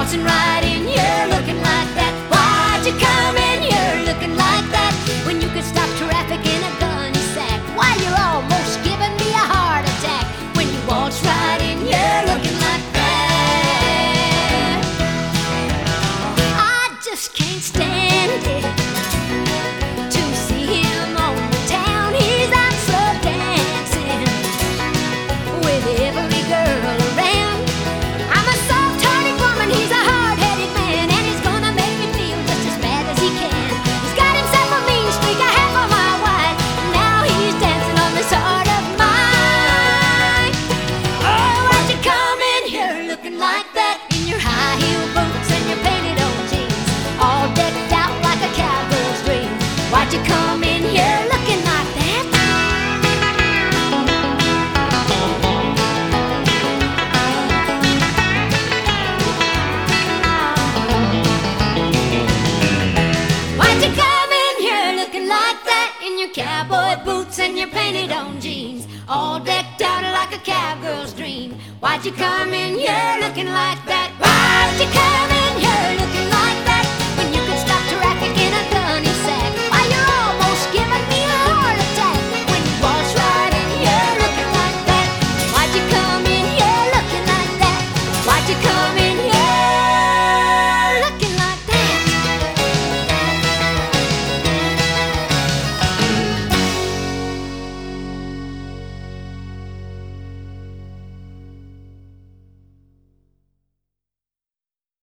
waltzing right in here looking like that? Why'd you come in here looking like that when you could stop traffic in a gunny sack? Why, you're almost giving me a heart attack when you waltz right in here looking like that. I just can't stand it to see him on the town. He's out so dancing with every girl around. I'm a soft-hearted woman, he's a hard-headed man, and he's gonna make me feel just as bad as he can. He's got himself a mean streak, a half of my wife. Now he's dancing on this heart of mine. Oh, why'd you come in here looking like that in your high-heel boots and your painted-on jeans, all decked out like a cowgirl's dream? Why'd you come in here looking like that? Why'd you come in here looking like that in your cowboy boots and your painted-on jeans, all decked out like a cowgirl's dream? Why'd you come in here looking like that? Why'd you come in